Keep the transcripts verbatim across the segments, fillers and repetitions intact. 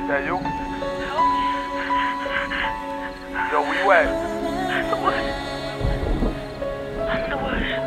That you? Yo, where you at? The woods. I'm in the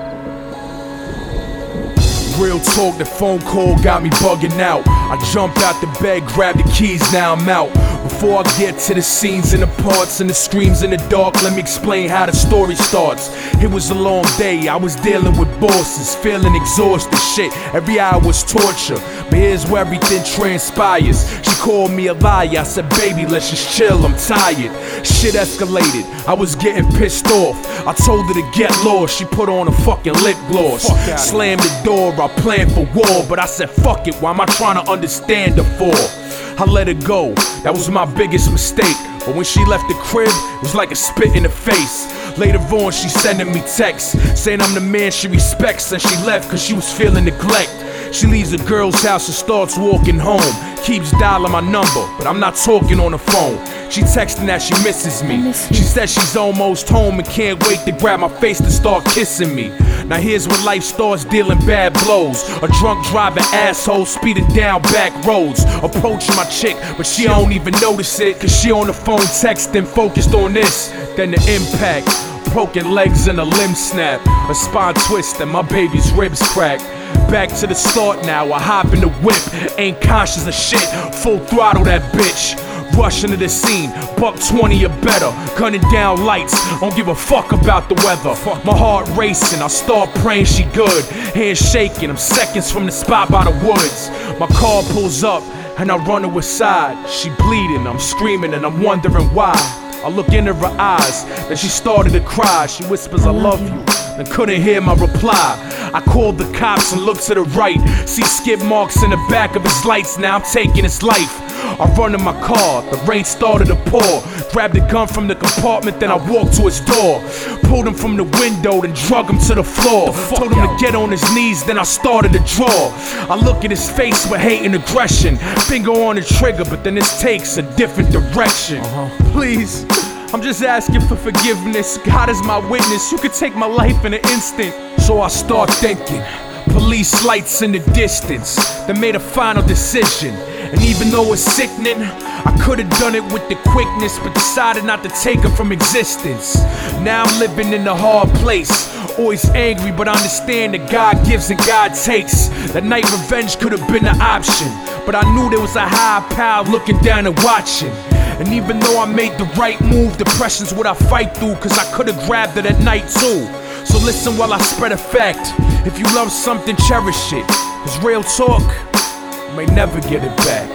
woods. Real talk, the phone call got me bugging out. I jumped out the bed, grabbed the keys, now I'm out. Before I get to the scenes and the parts and the screams in the dark, let me explain how the story starts. It was a long day, I was dealing with bosses, feeling exhausted, shit, every hour was torture. But here's where everything transpires. She called me a liar, I said baby let's just chill, I'm tired. Shit escalated, I was getting pissed off. I told her to get lost, she put on a fucking lip gloss. Slammed the door, I planned for war, but I said fuck it, why am I trying to understand her for? I let her go, that was my biggest mistake. But when she left the crib, it was like a spit in the face. Later on, she sending me texts, saying I'm the man she respects, and she left cause she was feeling neglect. She leaves the girl's house and starts walking home. Keeps dialing my number, but I'm not talking on the phone. She texting that she misses me. She says she's almost home and can't wait to grab my face to start kissing me. Now here's when life starts dealing bad blows. A drunk driving asshole speeding down back roads, approaching my chick, but she don't even notice it, cause she on the phone texting, focused on this. Then the impact, broken legs and a limb snap, a spine twist and my baby's ribs crack. Back to the start now, I hop in the whip, ain't conscious of shit, full throttle that bitch. Rush into the scene, buck twenty or better, gunning down lights, don't give a fuck about the weather. My heart racing, I start praying she good, hands shaking, I'm seconds from the spot by the woods. My car pulls up and I run her aside, she bleeding, I'm screaming and I'm wondering why. I look into her eyes, then she started to cry. She whispers, I love you, and couldn't hear my reply. I called the cops and looked to the right, see skid marks in the back of his lights, now I'm taking his life. I run in my car, the rain started to pour. Grabbed a gun from the compartment, then I walked to his door. Pulled him from the window, then drug him to the floor. Told him to get on his knees, then I started to draw. I look at his face with hate and aggression, finger on the trigger, but then this takes a different direction. uh-huh. Please, I'm just asking for forgiveness. God is my witness, you could take my life in an instant. So I start thinking, police lights in the distance, then made a final decision. And even though it's sickening, I could've done it with the quickness, but decided not to take her from existence. Now I'm living in a hard place, always angry, but I understand that God gives and God takes. That night revenge could've been an option, but I knew there was a higher power looking down and watching. And even though I made the right move, depression's what I fight through, cause I could've grabbed her that night too. So listen while I spread a fact, if you love something, cherish it, cause real talk, you may never get it back.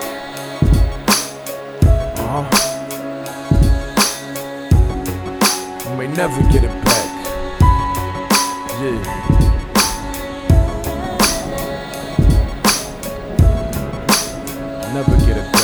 Uh-huh. You may never get it back. Yeah. Never get it back.